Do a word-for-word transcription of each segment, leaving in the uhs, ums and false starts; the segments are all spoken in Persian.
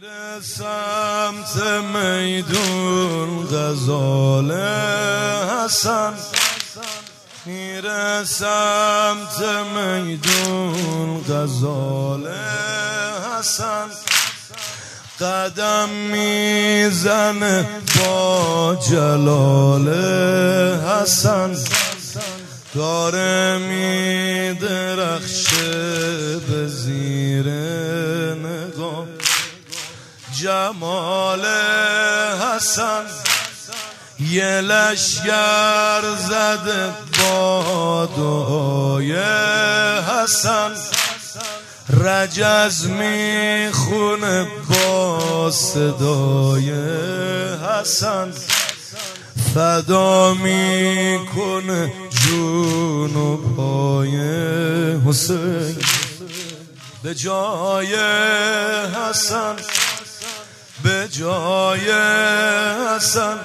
میره سمت میدون غزال حسن، میره سمت میدون غزال حسن، قدم میزنه با جلال حسن، داره میدرخشه به زیر نگاه جمال حسن، یه لشگر زده با دعای حسن، رجز میخونه با صدای حسن، فدا میکنه جون و پای حسین به جای حسن، به جای حسن،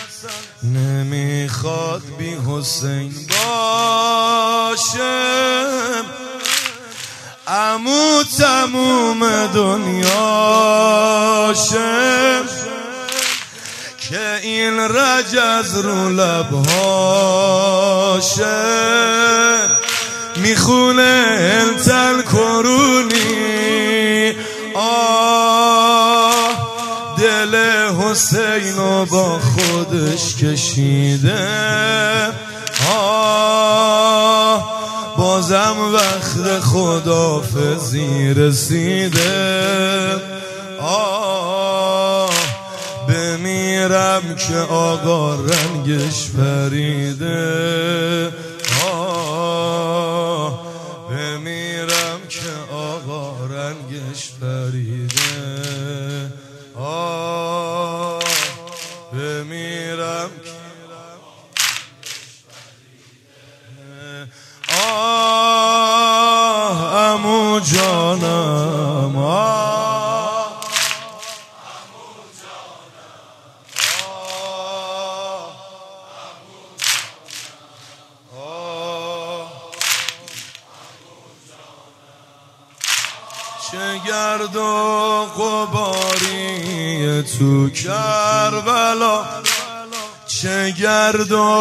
نمیخواد بی حسین باشم، عمو تموم دنیاشم، که این رجز رو لبهاشه میخونه انتل کرونی، آه دل حسینو با خودش کشیده، آه بازم وقت خداحافظی رسیده، آه بمیرم که آقا رنگش پریده، آه بمیرم که آقا رنگش پریده، آه بمیرم که آه عمو جانم، آه عمو جانم، آه چه گرد و غباری تو کربلا، چه گرد و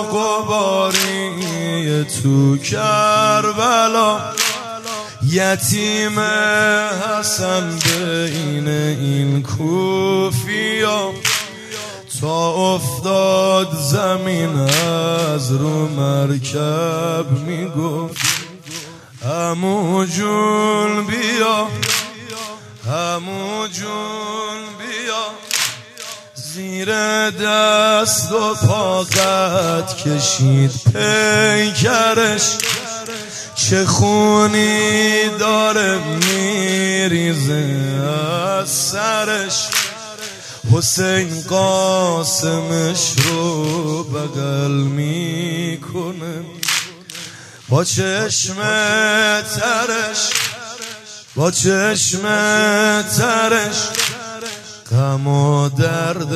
غباری تو کربلا، یتیم حسن بین این کوفیا، تا افتاد زمین از رو مرکب میگفت عمو جون بیا، عمو جون بیا، زیر دست و پا قد کشید پیکرش، چه خونی داره میریزه از سرش، حسین قاسمش رو بغل میکنه با چشم ترش، با چشم ترش، غم و درد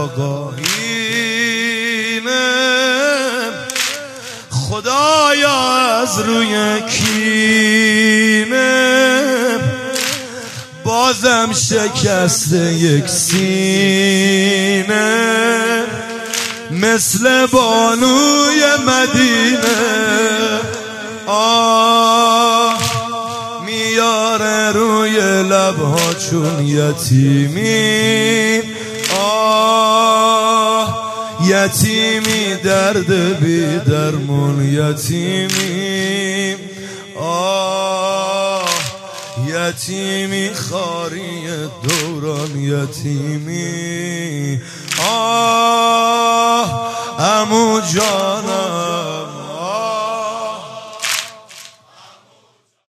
آقایینه، خدایا از روی کینه بازم شکست یک سینه، مثل بانوی مدینه، آه میاره روی لبها چون یتیمی، آه یتیمی درد بی درمون یتیمی، آه یتیمی خاری دوران یتیمی، آه عمو جان